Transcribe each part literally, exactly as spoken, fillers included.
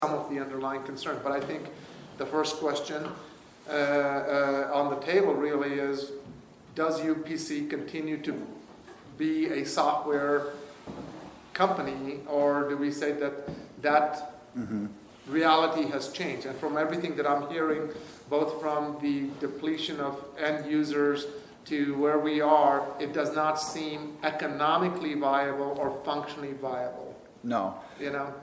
some of the underlying concern. But I think the first question uh, uh, on the table really is, does U P C continue to be a software company, or do we say that that mm-hmm. reality has changed? And from everything that I'm hearing, both from the depletion of end users to where we are, it does not seem economically viable or functionally viable. No. You know?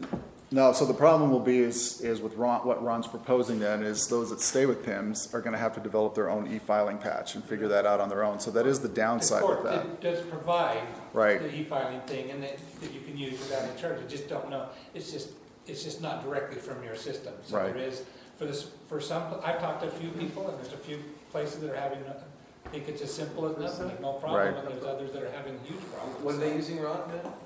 No, so the problem will be is, is with Ron, what Ron's proposing then is those that stay with P I M S are going to have to develop their own e-filing patch and figure that out on their own. So that is the downside the with court that. Does provide right. the e-filing thing, and that, that you can use without any charge. You just don't know. It's just it's just not directly from your system. So right. there is for this for some. I've talked to a few people, and there's a few places that are having. I think it's as simple as nothing, no problem. Right. And there's others that are having huge problems. What are they using, Ron?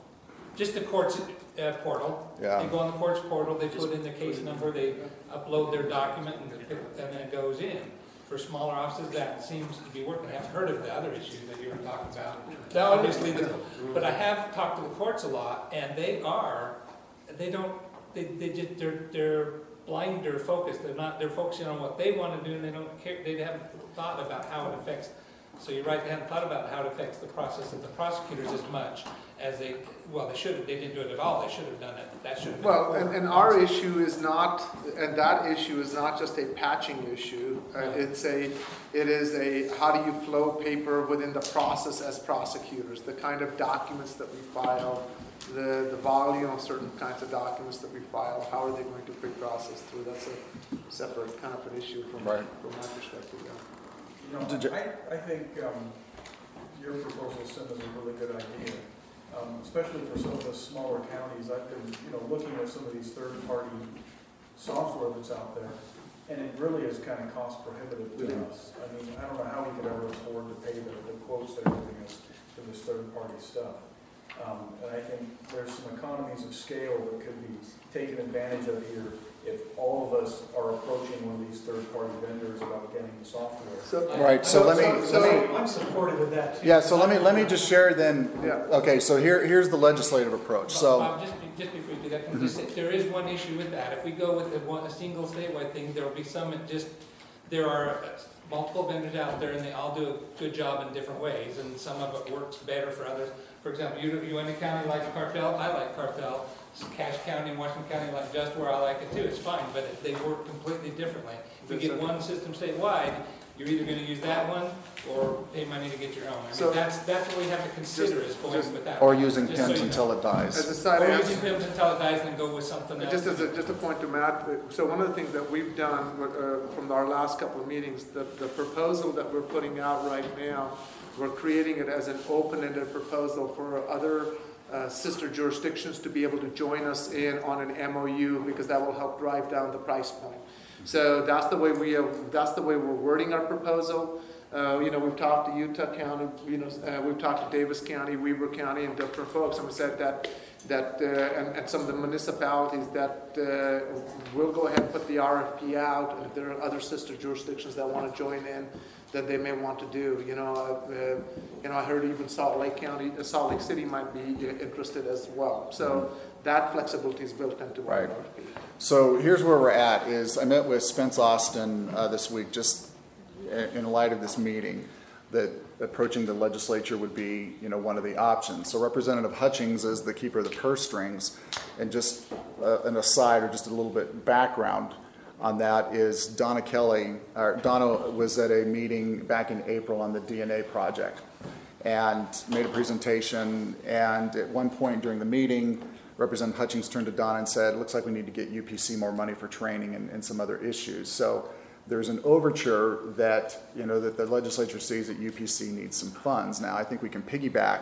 Just the court's uh, portal. Yeah. They go on the court's portal, they put in the case number, they upload their document, and, and then it goes in. For smaller offices, that seems to be working. I haven't heard of the other issues that you were talking about. Now, obviously, the, but I have talked to the courts a lot, and they are, they don't, they, they just, they're, they're blind, they're focused. They're not, they're focusing on what they want to do, and they don't care, they haven't thought about how it affects. So you're right, they haven't thought about how it affects the process of the prosecutors as much as they, well, they should have, they didn't do it at all, they should have done it, that should have been. Well, and, and our issue is not, and that issue is not just a patching issue, uh, No. it's a, it is a, how do you flow paper within the process as prosecutors, the kind of documents that we file, the, the volume of certain kinds of documents that we file, how are they going to pre-process through, that's a separate kind of an issue from, right. from my perspective, yeah. You know, I, I think um, your proposal, Sim, is a really good idea, um, especially for some of the smaller counties. I've been, you know, looking at some of these third-party software that's out there, and it really is kind of cost prohibitive to Yeah. us. I mean, I don't know how we could ever afford to pay the, the quotes they're giving us for this third-party stuff. Um, and I think there's some economies of scale that could be taken advantage of here if all of us are approaching one of these third-party vendors about getting the software. So, Right. So, so let me. So, let me I'm supportive of that too. yeah. So let me let me just share then. Yeah. Okay. So here here's the legislative approach. So. Bob, just, be- just before you do that, can I just say, there is one issue with that. If we go with the one, a single statewide thing, there will be some, that just, there are multiple vendors out there, and they all do a good job in different ways, and some of it works better for others. For example, you, you in a county like Cartel, I like Cartel. Cache County and Washington County like just where I like it too, it's fine, but it- they work completely differently. If you get one system statewide, you're either going to use that one or pay money to get your own. I mean, So- that's that's what we have to consider is going just- with that. Or using P Just I M S so you until know. it dies. as a side Or answer, using P I M S until it dies and then go with something else. just as a, just a point to Matt, so one of the things that we've done uh, from our last couple of meetings, the, the proposal that we're putting out right now, we're creating it as an open-ended proposal for other uh, sister jurisdictions to be able to join us in on an M O U, because that will help drive down the price point. So that's the way we have, that's the way we're wording our proposal. Uh, you know, we've talked to Utah County, you know, uh, we've talked to Davis County, Weber County, and different folks, and we said that that uh, and, and some of the municipalities that uh, will go ahead and put the R F P out, and if there are other sister jurisdictions that want to join in, that they may want to do. You know, uh, you know, I heard even Salt Lake County, uh, Salt Lake City might be uh, interested as well. So that flexibility is built into our Right. R F P. So here's where we're at. Is I met with Spence Austin uh, this week, just in light of this meeting, that approaching the legislature would be, you know, one of the options. So Representative Hutchings is the keeper of the purse strings, and just uh, an aside or just a little bit background on that is Donna Kelly. Or Donna was at a meeting back in April on the D N A project, and made a presentation. And at one point during the meeting, Representative Hutchings turned to Donna and said, "It looks like we need to get U P C more money for training and, and some other issues." So there's an overture that, you know, that the legislature sees that U P C needs some funds. Now, I think we can piggyback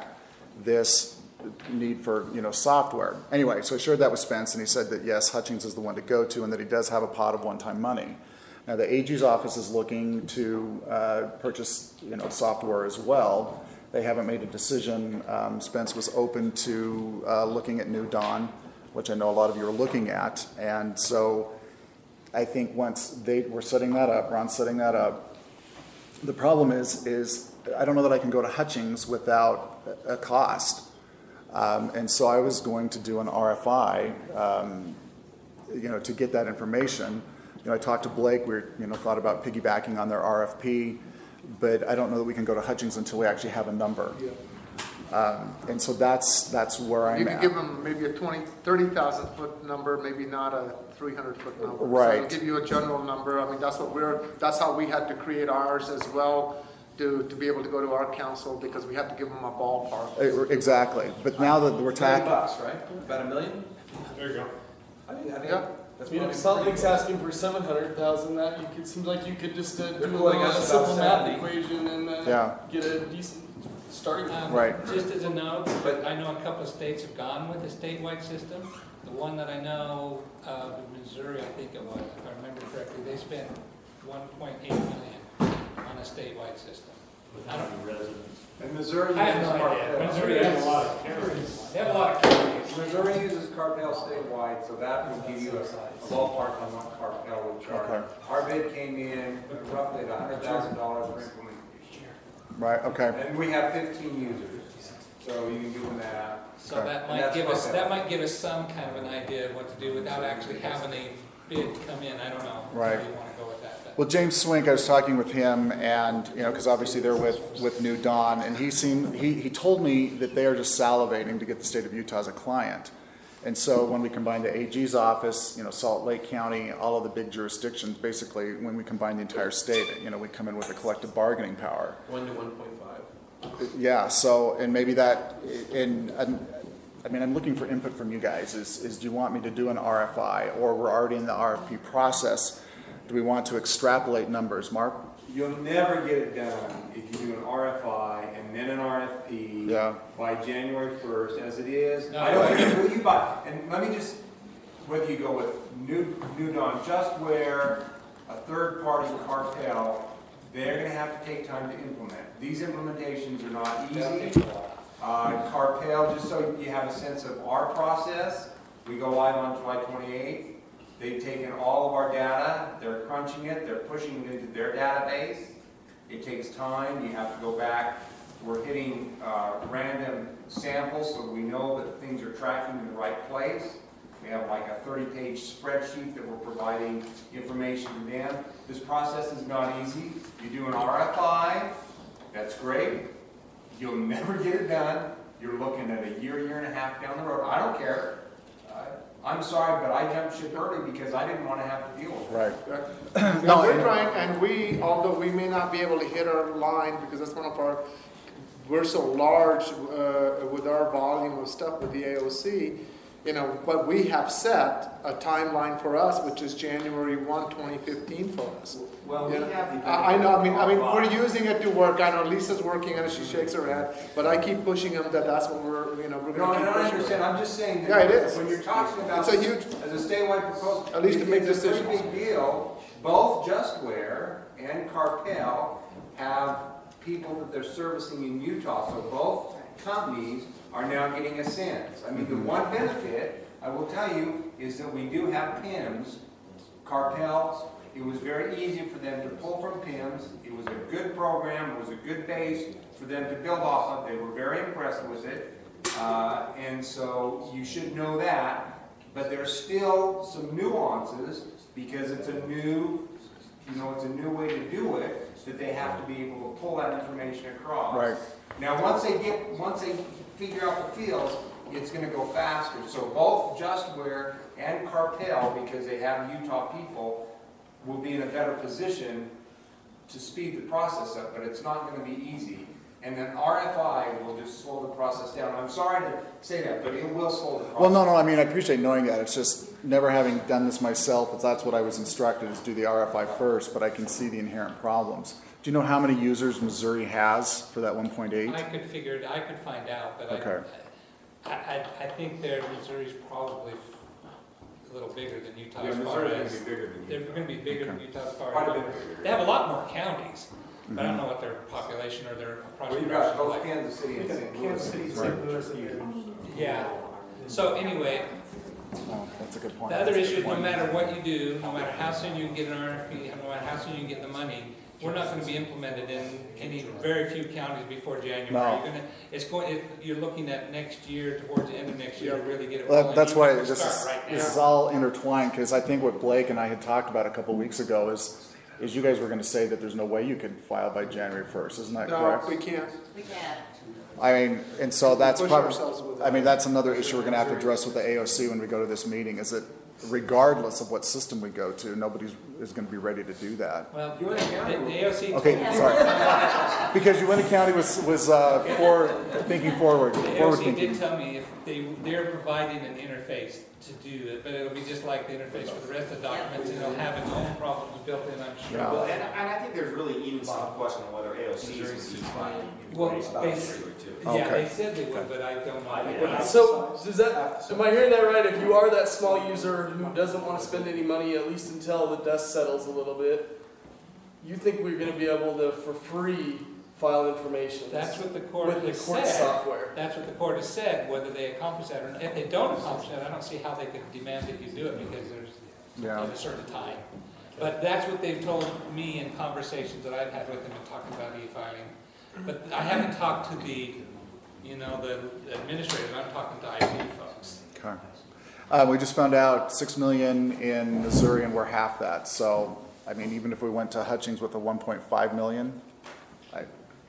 this need for, you know, software. Anyway, so I shared that with Spence, and he said that yes, Hutchings is the one to go to, and that he does have a pot of one-time money. Now, the A G's office is looking to uh, purchase, you know, software as well. They haven't made a decision. Um, Spence was open to uh, looking at New Dawn, which I know a lot of you are looking at, and so I think once they were setting that up, Ron's setting that up, the problem is, is I don't know that I can go to Hutchings without a cost. Um, and so I was going to do an R F I um, you know, to get that information. You know, I talked to Blake, we were, you know, thought about piggybacking on their R F P, but I don't know that we can go to Hutchings until we actually have a number. Yeah. Um, and so that's, that's where I'm You at. could give them maybe a twenty, thirty thousand foot number, maybe not a three hundred foot number. Right. So it'll give you a general number. I mean, that's what we're, that's how we had to create ours as well, to, to be able to go to our council, because we had to give them a ballpark. Uh, Exactly, but now that we're Million tackling, bucks, right? About a million? There you go. I think, I think Yeah. that's I mean, probably if Salt Lake's pretty asking for seven hundred thousand, that you could, seems like you could just uh, do They're a quoting little us simple about math seventy. equation and uh, Yeah. get a decent starting point. Um, Right. Just as a note, but I know a couple of states have gone with a statewide system. The one that I know, uh, Missouri, I think it was, if I remember correctly, they spent one point eight million on a statewide system. I don't, And Missouri I have uses no idea. Cartel. Missouri has a lot of counties. They have a lot of counties. Missouri uses Cartel statewide, so that will give you a a ballpark on what Cartel would charge. Okay. Our bid came in roughly at a hundred thousand dollars for implementation. right, okay, And we have fifteen users, so you can do the math. So that And might that's give us, what that might give us some kind of an idea of what to do without actually having a bid come in. I don't know. Right. How you want to go with that. but- well, James Swink, I was talking with him, and, you know, because obviously they're with, with New Dawn, and he seemed, he, he told me that they are just salivating to get the state of Utah as a client. And so when we combine the A G's office, you know, Salt Lake County, all of the big jurisdictions, basically, when we combine the entire state, you know, we come in with a collective bargaining power. One to one point five. Yeah, so, and maybe that, and, and, I mean, I'm looking for input from you guys, is, is do you want me to do an R F I, or we're already in the R F P process? Do we want to extrapolate numbers? Mark? You'll never get it done if you do an R F I and then an R F P Yeah. by January first, as it is. No. I don't care who you buy. And let me just, whether you go with New, New Dawn Justware, a third-party Cartel, they're gonna have to take time to implement. These implementations are not easy. Uh, Cartel, just so you have a sense of our process, we go live on July twenty-eighth. They've taken all of our data, they're crunching it, they're pushing it into their database. It takes time, you have to go back. We're hitting uh, random samples so we know that things are tracking in the right place. We have like a thirty page spreadsheet that we're providing information to them. This process is not easy. You do an R F I, that's great. You'll never get it done. You're looking at a year, year and a half down the road. I don't care. Uh, I'm sorry, but I jumped ship early because I didn't want to have to deal with it. Right. No, we're trying, and we, although we may not be able to hit our line, because that's one of our, we're so large uh, with our volume of stuff with the A O C, you know, but we have set a timeline for us, which is January first, twenty fifteen for us. Well, we You know, have the. I I know, I mean, I mean, we're using it to work, I know Lisa's working on it, she shakes her head, but I keep pushing them that that's what we're, you know, we're No, gonna I keep don't pushing. understand, I'm just saying Yeah, it that is. when you're talking about. It's a huge, As a statewide proposal. At least to make it's a pretty decisions. big deal. Both Justware and Cartel have people that they're servicing in Utah, so both companies are now getting a sense. I mean, the one benefit, I will tell you, is that we do have P I Ms, Cartels. It was very easy for them to pull from P I Ms. It was a good program, it was a good base for them to build off of. They were very impressed with it. Uh, and so you should know that, but there's still some nuances because it's a new, you know, it's a new way to do it, that they have to be able to pull that information across. Right. Now, once they get, once they figure out the fields, it's gonna go faster. So both Justware and Cartel, because they have Utah people, will be in a better position to speed the process up, but it's not gonna be easy. And then R F I will just slow the process down. I'm sorry to say that, but it will slow the process. Well, no, no, I mean, I appreciate knowing that. It's just never having done this myself, if that's what I was instructed, is do the R F I first, but I can see the inherent problems. Do you know how many users Missouri has for that one point eight? I could figure it, I could find out, but Okay. I, I, I, I think their Missouri's probably a little bigger than Utah Yeah, as far Missouri's gonna as. be bigger than They're Utah. gonna be bigger than Okay. Utah as far Quite a as. bit bigger. They have a lot more counties, but I Mhm. don't know what their population or their Well, approximation you've got is both like. Kansas City and Saint Louis. Kansas City, Saint Louis, and Yeah, so anyway, Oh, that's a good point. the other That's a issue good is no point. matter what you do, no matter how soon you can get an R F P, no matter how soon you can get the money, we're not gonna be implemented in any, very few counties before January. No. You're gonna, it's going, it- you're looking at next year, towards the end of next year, to really get it Well, rolling. that's Even why if we this start is, right this now. is all intertwined, because I think what Blake and I had talked about a couple of weeks ago is, is you guys were gonna say that there's no way you could file by January first, isn't that No, correct? we can't. We can't. I mean, and so that's Push probably, ourselves with I mean, that. that's another issue we're gonna have to address with the A O C when we go to this meeting, is that regardless of what system we go to, nobody's is gonna be ready to do that. Well, the the A O C. Okay, sorry. Because Uinta County was, was, uh, for, thinking forward, The A O forward C did thinking. tell me if they, they're providing an interface to do it, but it'll be just like the interface for the rest of the documents, and it'll have its own problems built in, I'm sure. Yeah. Well, and, and I think there's really even some question on whether A O Cs would be fine. Well, About they, this too. yeah, Okay. they said they would, but I don't know. Yeah. So, does that, am I hearing that right? If you are that small user who doesn't want to spend any money, at least until the dust settles a little bit, you think we're gonna be able to, for free, file information? That's what the court With the has court said. software? That's what the court has said, whether they accomplish that or not. If they don't accomplish that, I don't see how they could demand that you do it, because there's Yeah. at a certain time. But that's what they've told me in conversations that I've had with them and talking about e-filing. But I haven't talked to the, you know, the administrators, I'm talking to I T folks. Okay. Uh, we just found out six million in Missouri, and we're half that, so, I mean, even if we went to Hutchings with a one point five million, I,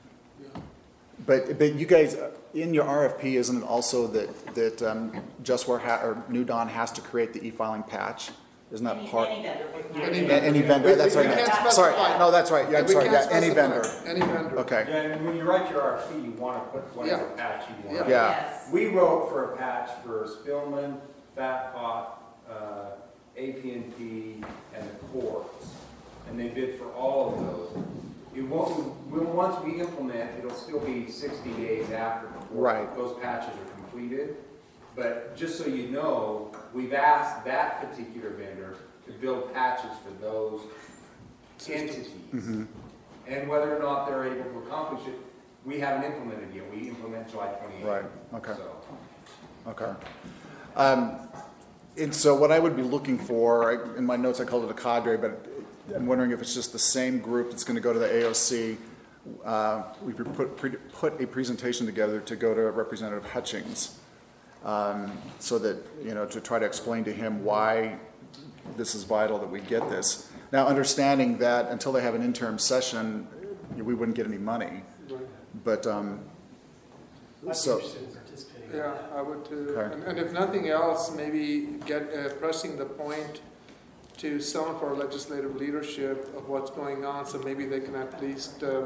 but, but you guys, uh, in your R F P, isn't it also that, that, um, Justware ha, or New Dawn has to create the e-filing patch? Isn't that Any, part? any vendor. would Any have- A- Any vendor, We- that's we right. can't yeah. Sorry, specify. no, that's right, yeah, I'm We sorry, can't yeah, any specify. vendor. Any vendor. Okay, Yeah, and when you write your R F P, you want to put whatever Yeah. patch you want. Yeah. Yes. We wrote for a patch for Spillman, Fat Pot, uh, A P and P, and the courts, and they bid for all of those. It won't, we- once we implement, it'll still be sixty days after before Right. those patches are completed. But just so you know, we've asked that particular vendor to build patches for those entities. Mhm. And whether or not they're able to accomplish it, we haven't implemented yet. We implement July twenty-eighth. right, okay. So, Okay. Um, and so what I would be looking for, I- in my notes I called it a cadre, but I'm wondering if it's just the same group that's going to go to the A O C. Uh, we could put, pre- put a presentation together to go to Representative Hutchings, um, so that, you know, to try to explain to him why this is vital that we get this. Now, understanding that until they have an interim session, we wouldn't get any money. But, um, so, Yeah, I would too. Okay. And, and if nothing else, maybe get, uh, pressing the point to some of our legislative leadership of what's going on, so maybe they can at least, uh,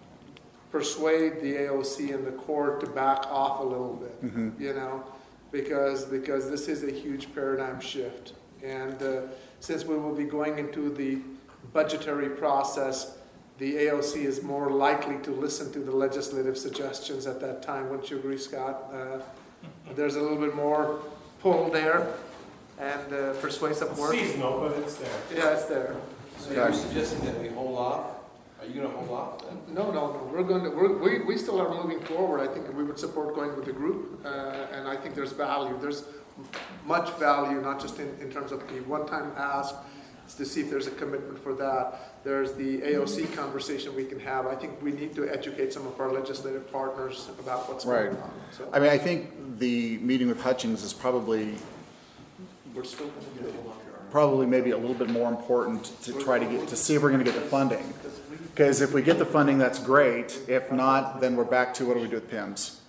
persuade the A O C and the court to back off a little bit, mhm. you know? Because, because this is a huge paradigm shift. And, uh, since we will be going into the budgetary process, the A O C is more likely to listen to the legislative suggestions at that time. Wouldn't you agree, Scott? Uh, there's a little bit more pull there and uh, persuasive work. Seasonal, but it's there. Yeah, it's there. So you're suggesting that we hold off? Are you gonna hold off then? No, no, no. We're going to. We're, we we still are moving forward. I think we would support going with the group, uh, and I think there's value. There's much value, not just in, in terms of the one-time ask, it's to see if there's a commitment for that. There's the A O C conversation we can have. I think we need to educate some of our legislative partners about what's Right. going on. So I mean, I think the meeting with Hutchings is probably, we're still going to do it. probably maybe a little bit more important to try to get, to see if we're gonna get the funding. Because if we get the funding, that's great. If not, then we're back to what do we do with P I M S?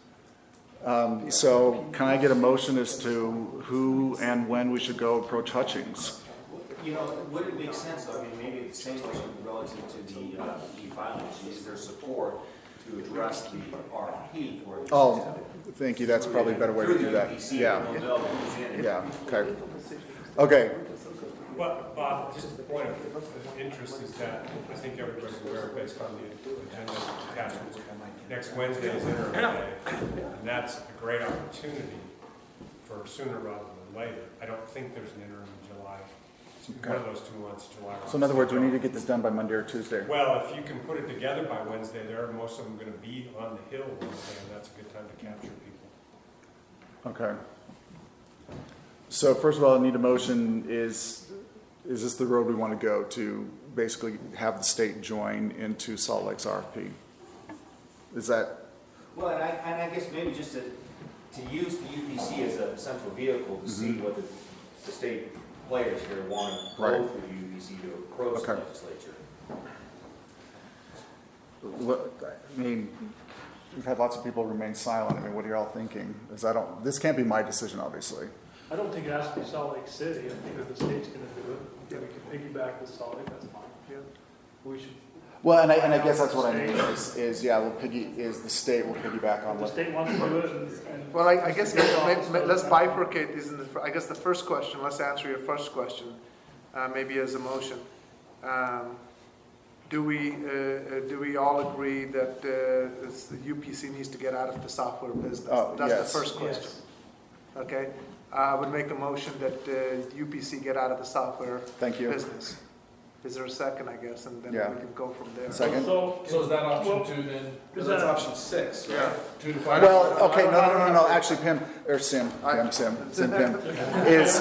Um, so can I get a motion as to who and when we should go approach Hutchings? You know, would it make sense, though, I mean, maybe the same question relative to the uh, e-filing, is there support to address the R F P for? Oh, thank you. That's probably a better way to do that. Yeah, Yeah. yeah, okay. Okay, But, Bob, just a point of interest is that I think everybody's aware, based on the agenda attachments, next Wednesday is interim day, and that's a great opportunity for sooner rather than later. I don't think there's an interim in July. One of those two months, July. so in other words, we need to get this done by Monday or Tuesday. Well, if you can put it together by Wednesday, there are most of them going to be on the Hill Wednesday, and that's a good time to capture people. Okay. So first of all, I need a motion is, is this the road we want to go to basically have the state join into Salt Lake's R F P? Is that, Well, and I, and I guess maybe just to, to use the U P C as a central vehicle to see Mhm. what the, the state players here want to Right. go through the U P C to approach the Okay. legislature. what, I mean, we've had lots of people remain silent. I mean, what are y'all thinking? Is I don't, this can't be my decision, obviously. I don't think it has to be Salt Lake City. I think if the state's gonna do it, then we can piggyback with Salt Lake, that's fine. Yeah. We should, Well, and I, and I guess that's what I mean is, is, yeah, we'll piggy, is the state will piggyback on if the what, state wants to do it and. and- Well, I, I guess maybe, maybe, let's bifurcate these in the, fir- I guess the first question, let's answer your first question, uh, maybe as a motion. Um, Do we, uh, uh, do we all agree that, uh, this- the U P C needs to get out of the software business? Oh, That's yes. the first question. Okay, I would make a motion that, uh, U P C get out of the software thank you. business. Is there a second, I guess, and then Yeah. we can go from there. Second? So, So is that option Well, two then? is That's that- option six, right? Yeah. Two to five? Well, okay, no, no, no, no, no, actually, Pim, or Sim, Pim, Sim, Sim, Pim, is,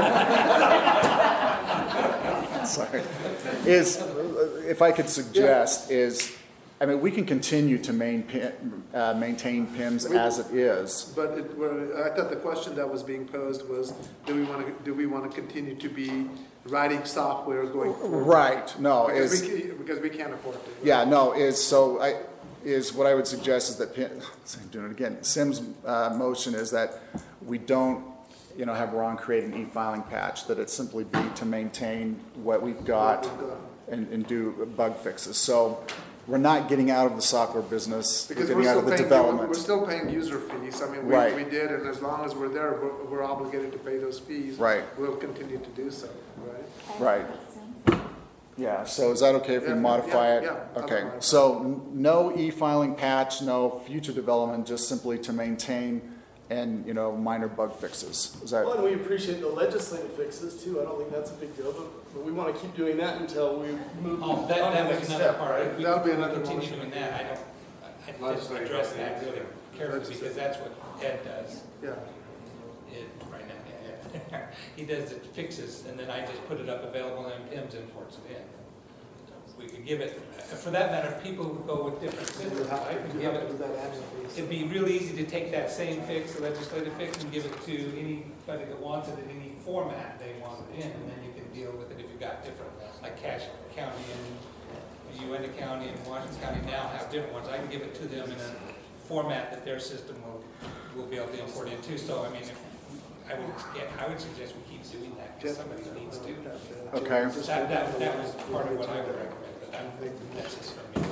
sorry, is, if I could suggest, is, I mean, we can continue to main, uh, maintain P I Ms as it is. But it, well, I thought the question that was being posed was, do we want to, do we want to continue to be writing software going forward? Right, no, Because is, we, ca- because we can't afford to. yeah, no, is, so I, is what I would suggest is that, P- I'm doing it again, Sim's uh, motion is that we don't, you know, have Ron create an e-filing patch, that it simply be to maintain what we've got and, and do bug fixes. So we're not getting out of the software business, we're Because we're getting out still of the paying, development. we're still paying user fees. I mean, we, Right. we did, and as long as we're there, we're, we're obligated to pay those fees. Right. We'll continue to do so, right? Right. Yeah, so is that okay if we Yeah, modify yeah, it? yeah, Okay, otherwise- so n- no e-filing patch, no future development, just simply to maintain and, you know, minor bug fixes. Is that, Well, and we appreciate the legislative fixes too. I don't think that's a big deal, but, but we want to keep doing that until we move Oh, on that, to the that was next another step, part. right? If we That'll be we another continue motion. doing that, I don't, I I just address that really carefully because that's what Ed does. Yeah. Ed, right now, yeah, yeah. He does the fixes and then I just put it up available and P I Ms imports it in. We could give it, for that matter, if people who go with different systems, I could give it. It'd be real easy to take that same fix, the legislative fix, and give it to anybody that wants it in any format they want it in, and then you can deal with it if you've got different, like Cache County and Uintah County and Washington County now have different ones. I can give it to them in a format that their system will, will be able to import into. So, I mean, if, I would, yeah, I would suggest we keep doing that, because somebody needs to. okay, That, that, that was part of what I would recommend, but I don't think that's just for me.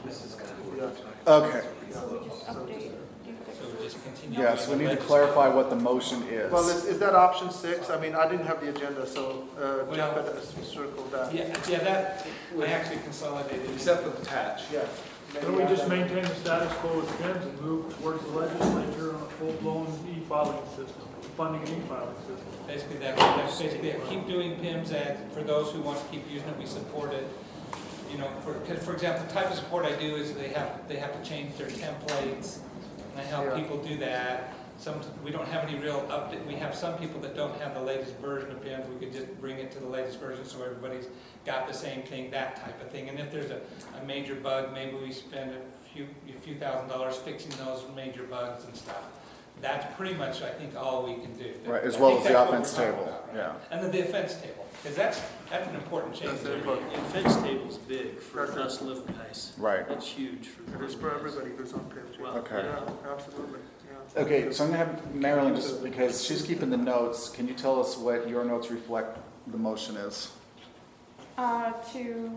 okay. So just continue. Yeah, so we need to with clarify what the motion is. Well, is, is that option six? I mean, I didn't have the agenda, so, uh, Well- Jeff had circled that. Yeah, yeah, that, I actually consolidated. Except for the patch. Yeah. Can we just maintain the status quo with P I Ms and move towards the legislature on a full-blown e-filing system, funding an e-filing system? Basically, that, that's basically it. Keep doing P I Ms, and for those who want to keep using it, we support it. You know, for, 'cause for example, the type of support I do is they have, they have to change their templates, and I help Yeah. people do that. Some, we don't have any real update, we have some people that don't have the latest version of P I Ms, we could just bring it to the latest version so everybody's got the same thing, that type of thing. And if there's a, a major bug, maybe we spend a few, a few thousand dollars fixing those major bugs and stuff. That's pretty much, I think, all we can do. Right, as I well think as the that's what offense we're talking table, about, right? yeah. And then the offense table, because that's, that's an important change. That's important. The offense table's big for That's us little guys. Right. That's huge for It is little for guys. everybody who's on P I M. Wow. Okay. Yeah, absolutely, yeah. Okay, so I'm gonna have Marilyn, just because she's keeping the notes, can you tell us what your notes reflect the motion is? Uh, to,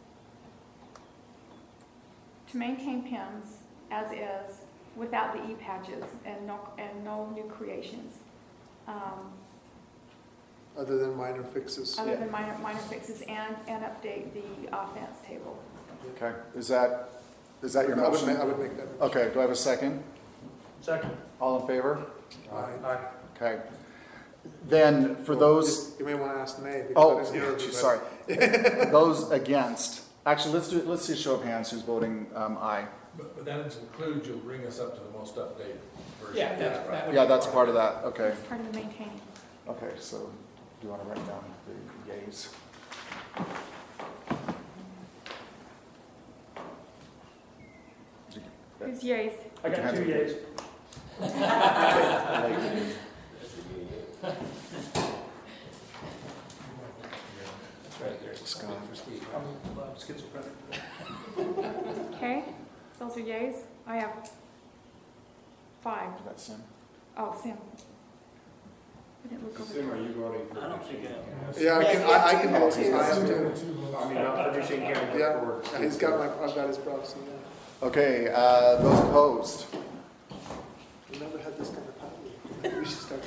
to maintain P I Ms as is, without the e-patches and no, and no new creations. Um, Other than minor fixes. other than minor, minor fixes and, and update the offense table. Okay, is that, is that your I would motion? ma- I would make that. Okay, do I have a second? Second. All in favor? Aye. Okay. Then, for those, You may want to ask May. because oh, I didn't hear everybody. sorry. Those against, actually, let's do, let's see a show of hands who's voting um, aye. But, but that includes, you'll bring us up to the most updated version. Yeah, that, that would. Yeah, be that's part of that, okay. It's part of the maintaining. Okay, so do you want to write down the yays? Who's yays? I got two yays. That's right, there's a spot for Steve. I'm uh, schizophrenic. Okay, those are yays. I have five. That's Sim. Oh, Sam. I didn't look over Sim, are there. you voting for? I don't think I. Yeah, I can, I, I can vote, two. I have two. I mean, not finishing candidate Yeah, for. and he's got my, I've got his proxy, yeah. Okay, uh, those opposed? We never had this kind of party. Maybe we should start.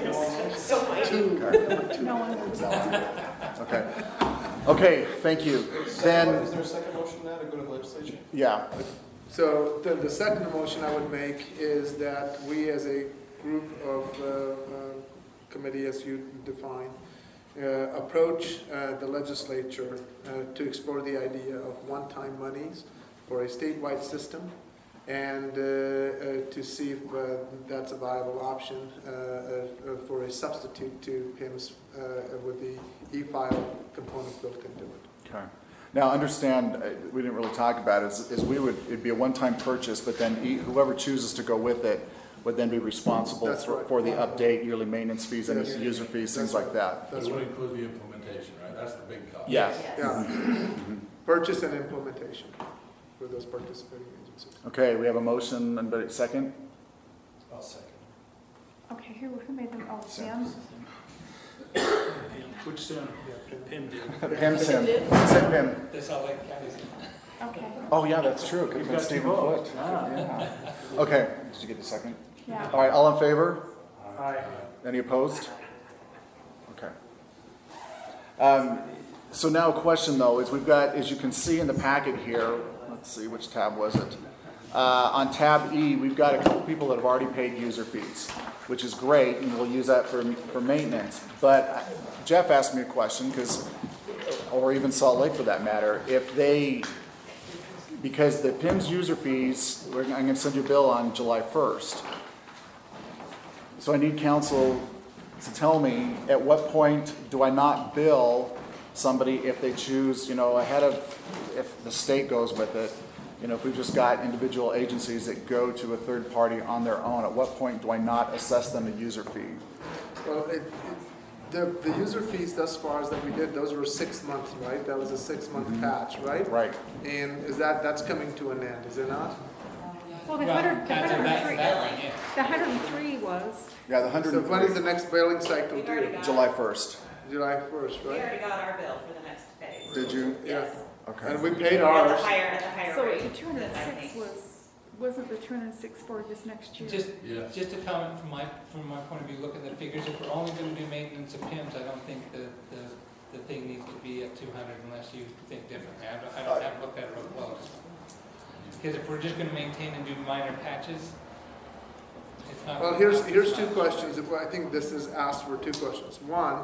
Two. No one. Okay. Okay, thank you. Then, Is there a second motion now to go to the legislature? yeah, So the, the second motion I would make is that we as a group of uh, uh, committee, as you define, uh, approach uh, the legislature uh, to explore the idea of one-time monies for a statewide system and uh, uh, to see if uh, that's a viable option uh, uh, for a substitute to P I M S uh, with the e-file component built into it. okay. Now, understand, uh, we didn't really talk about it, is, is we would, it'd be a one-time purchase, but then e- whoever chooses to go with it would then be responsible That's for, right. for the update, yearly maintenance fees, any Yes. user fees, things That's like that. That's It would right. include the implementation, right? That's the big cost. Yeah. Yeah. Purchase and implementation for those participating agencies. Okay, we have a motion, and a second? I'll second. Okay, who, who made them? Oh, Sam. Sam. Which Sam? Pim did. Pim Sim. Sim Pim. That's all like counties. Okay, Oh, yeah, that's true. Could have You've been got two Stephen votes. Foot. Ah. Yeah. Okay, did you get the second? yeah. All right, all in favor? Aye. Any opposed? Okay. Um, So now a question though, is we've got, as you can see in the packet here, let's see, which tab was it? Uh, on tab E, we've got a couple people that have already paid user fees, which is great, and we'll use that for, for maintenance. But Jeff asked me a question, because, or even Salt Lake for that matter, if they, because the P I M S user fees, we're, I'm gonna send you a bill on July first. So I need council to tell me, at what point do I not bill somebody if they choose, you know, ahead of, if the state goes with it, you know, if we've just got individual agencies that go to a third party on their own, at what point do I not assess them a user fee? Well, it, it, the, the user fees thus far as that we did, those were six months, right? That was a six-month Mhm. patch, right? Right. And is that, that's coming to an end, is it not? Well, the Well, hundred, the that's- hundred and that's- three, that one, yeah. the hundred and three was, Yeah, the hundred So and when is three, the next billing cycle We've already due? got- July first. July first, We right? already got our bill for the next phase. Did you? Yes. Okay. And we paid At the ours. higher, at the higher so rate. the two hundred and than six me. was, wasn't the two hundred and six for this next year? Just, Yes. just a comment from my, from my point of view, look at the figures, if we're only gonna do maintenance of P I Ms, I don't think the, the, the thing needs to be at two hundred unless you think differently. I don't, I don't have looked at it real close. Because if we're just gonna maintain and do minor patches, it's not. Well, here's, here's two questions. If I think this is asked for two questions. One,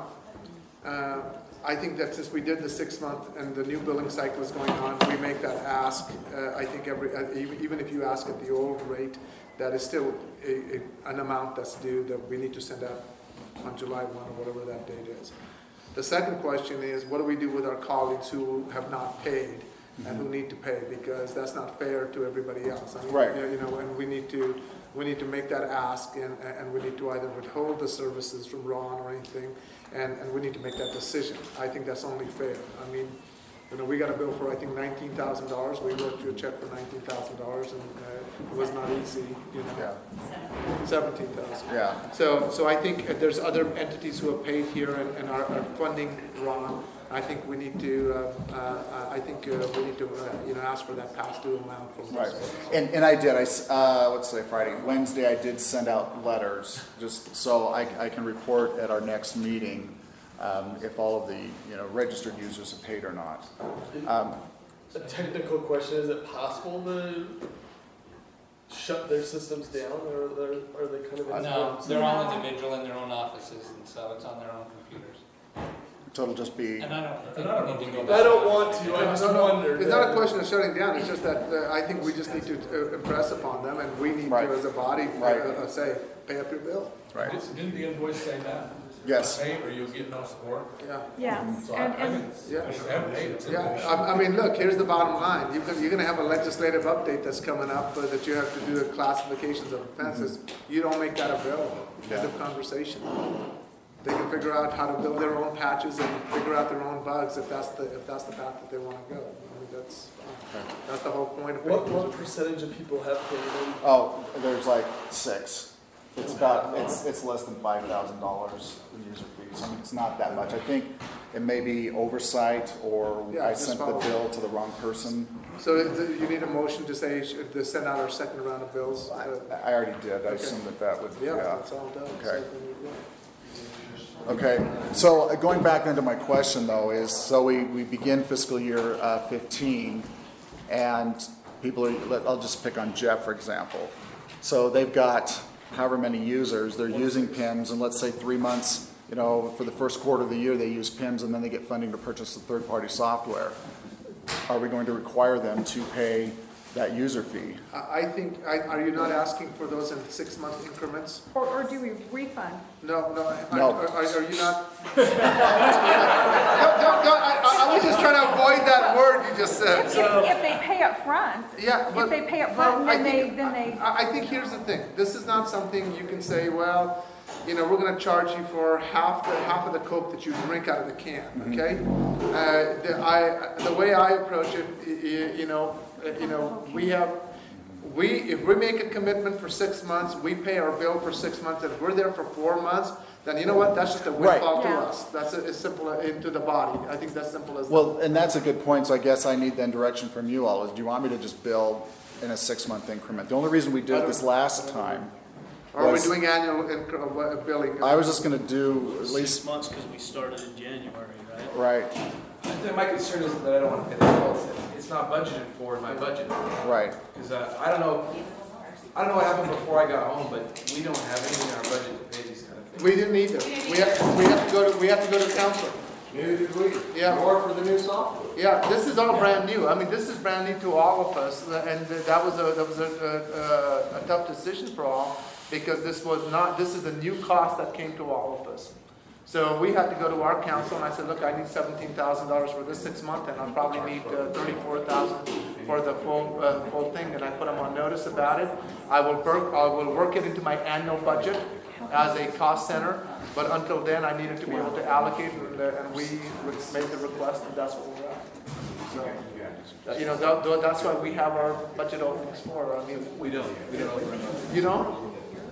uh, I think that since we did the six month and the new billing cycle is going on, we make that ask. Uh, I think every, uh, even, even if you ask at the old rate, that is still a, a, an amount that's due that we need to send out on July first or whatever that date is. The second question is, what do we do with our colleagues who have not paid and who need to pay? Because that's not fair to everybody else. I mean, Right. You know, and we need to, we need to make that ask, and, and we need to either withhold the services from Ron or anything, and, and we need to make that decision. I think that's only fair. I mean, you know, we got a bill for, I think, nineteen thousand dollars. We wrote you a check for nineteen thousand dollars, and uh, it was not easy, you know. Yeah, seventeen thousand. yeah. So, so I think if there's other entities who have paid here and, and are, are funding Ron. I think we need to, uh, uh, I think uh, we need to, uh, you know, ask for that past due amount from Right, those. and, and I did, I, s- uh, what's today, Friday, Wednesday, I did send out letters, just so I, I can report at our next meeting, um, if all of the, you know, registered users have paid or not. Um, A technical question, is it possible to shut their systems down, or are they, are they kind of? No, they're all individual in their own offices, and so it's on their own computers. So it'll just be, And I don't think And I we don't need to know go if back. I don't want to, I just No, no, wondered. It's not a question of shutting down, it's just that uh, I think we just need to uh, impress upon them, and we need Right. to, as a body, uh, Right. uh, say, pay up your bill. right, Didn't the invoice say that? Yes. Pay or you'll get no support. Yeah. Yes, So I, I and, and, can, Yeah. if you haven't paid, it's in Yeah, there. I, I mean, look, here's the bottom line. You can, you're gonna have a legislative update that's coming up, uh, that you have to do the classifications of offenses. You don't make that available. End of conversation. They can figure out how to build their own patches and figure out their own bugs if that's the, if that's the path that they wanna go. I mean, that's, uh, that's the whole point of What, it. what percentage of people have paid in? Oh, there's like six. It's about, it's, it's less than five thousand dollars in user fees. I mean, it's not that much. I think it may be oversight or Yeah, I just sent the follow. bill to the wrong person. So is- you need a motion to say, should- to send out our second round of bills? I, Uh, I already did. I Okay. assumed that that would, Yeah, yeah. that's all done. Okay. So then you- Okay, so uh, going back into my question though is, so we, we begin fiscal year uh, fifteen and people are, let- I'll just pick on Jeff for example. So they've got however many users, they're using P I M S and let's say three months, you know, for the first quarter of the year they use P I M S and then they get funding to purchase the third-party software. Are we going to require them to pay that user fee? I I think, I- are you not asking for those in six-month increments? or, or do we refund? No, no. I- No. Are, are you not? No, no, no, I, I was just trying to avoid that word you just said. If, if, if they pay up front, Yeah, but. if they pay up no, front, I then they, think- then they, I, I think here's the thing. This is not something you can say, well, you know, we're gonna charge you for half the, half of the Coke that you drink out of the can, okay? Uh, the, I, the way I approach it, y- y- you know, uh, you know, we have, we, if we make a commitment for six months, we pay our bill for six months, and if we're there for four months, then you know what, that's just a windfall to Yeah. us. That's a- as simple as into the body. I think that's simple as that. Well, and that's a good point, so I guess I need then direction from you all, is do you want me to just bill in a six-month increment? The only reason we did this last time, Or are we was- doing annual incre- uh, billing? I was just gonna do at Six least, months because we started in January, right? right, I think my concern is that I don't want to pay the bills. It's not budgeted for in my budget. right. Because uh, I don't know, I don't know what happened before I got home, but we don't have anything in our budget to pay these kind of things. We didn't either. We have, we have to go to, we have to go to council. Neither did we. Yeah. Nor for the new software. Yeah, this is all brand new. I mean, this is brand new to all of us, and that was a, that was a, a, a tough decision for all, because this was not, this is a new cost that came to all of us. So we had to go to our council, and I said, look, I need seventeen thousand dollars for this six month, and I'll probably need uh, thirty-four thousand for the full, uh, full thing, and I put them on notice about it. I will work, I will work it into my annual budget as a cost center, but until then, I needed to be able to allocate, and, uh, and we made the request, and that's what we're at. So, uh, you know, tha- tha- that's why we have our budget openings for, I mean, We don't, we don't open them. you know?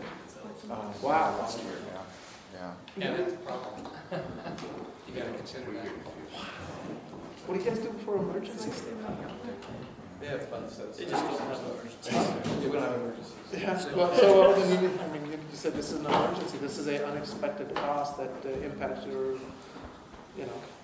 Wow. Yeah. Yeah, that's a problem. You gotta consider that. What do you guys do for emergencies? They have fun stuff. They just don't have emergencies. We don't have emergencies. Yeah, well, so, well, then you, I mean, you said this is an emergency, this is a unexpected cost that uh, impacts your, you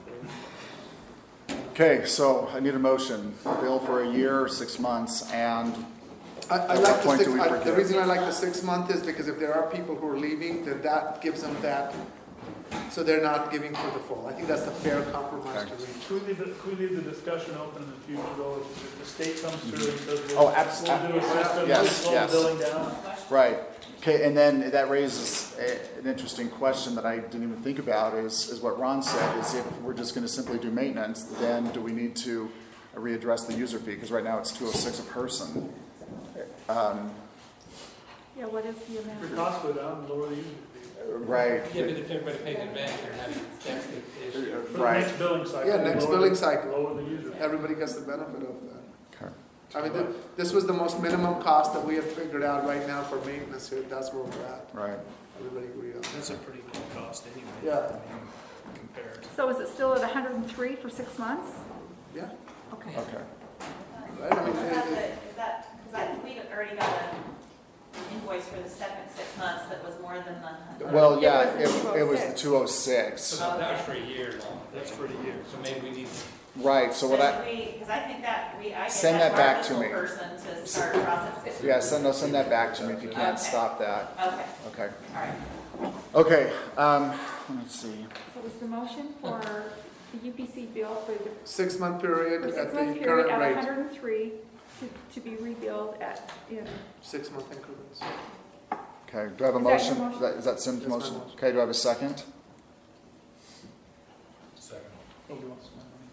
know. Okay, so I need a motion, bill for a year or six months, and I, I At like what the point six, do we I- the forgive? reason I like the six month is because if there are people who are leaving, then that gives them that, so they're not giving for the full. I think that's the fair compromise to reach. Could we leave, the- could we leave the discussion open in the future though, if if the state comes through and says, Oh, we'll, abs- we'll do a system, yes, we'll slow yes. the billing down? right. Okay, and then that raises a, an interesting question that I didn't even think about is, is what Ron said, is if we're just gonna simply do maintenance, then do we need to readdress the user fee? Because right now it's two oh six a person. Um, yeah, what is the If amount? your costs go down, lower the user fee. right. Yeah, but if everybody pays in advance, you're having, that's the issue. For the Right. next billing cycle. Yeah, next lower billing the- cycle. Lower the user fee. Everybody gets the benefit of that. Okay. I mean, th- this was the most minimum cost that we have figured out right now for maintenance here, that's where we're at. Right. Everybody agree on that? That's a pretty good cost anyway. Yeah. I mean, compared. So is it still at hundred and three for six months? Yeah, Okay. Okay. right, I mean, Is it- that, it- the- is that, because I think we already got an invoice for the second six months that was more than the. Well, It yeah, was the it, it was the 206. two oh six. So that was for a year, though. That's for the year. So maybe we need, Right, so what I, Because I think that we, I get Send that that back to our me. person to start processing. yeah, send, no, send that back to me if you can't Okay. stop that. Okay, Okay. all right. Okay, um, let's see. So was the motion for the U P C bill for the, six-month period for at six the month period current at rate, hundred and three to, to be rebilled at, in, six-month increments. Okay, do I have a Is that your motion? motion? Is that- Is that Sim's That's my motion? motion. Okay, do I have a second?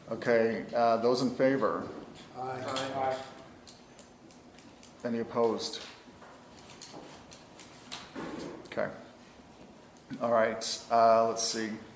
Okay, uh, those in favor? Aye. Any opposed? Okay. All right, uh, let's see.